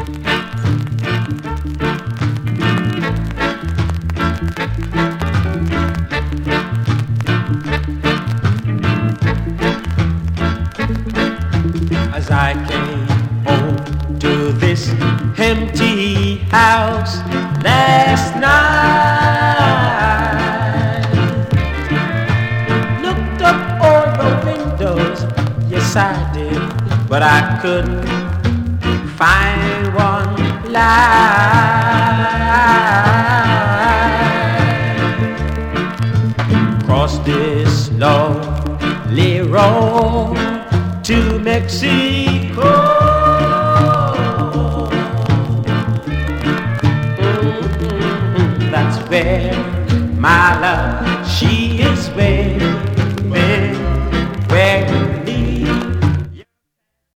As I came home to this empty house last night, looked up all the windows, yes I did, but I couldn't find one light. Cross this lonely road to Mexico,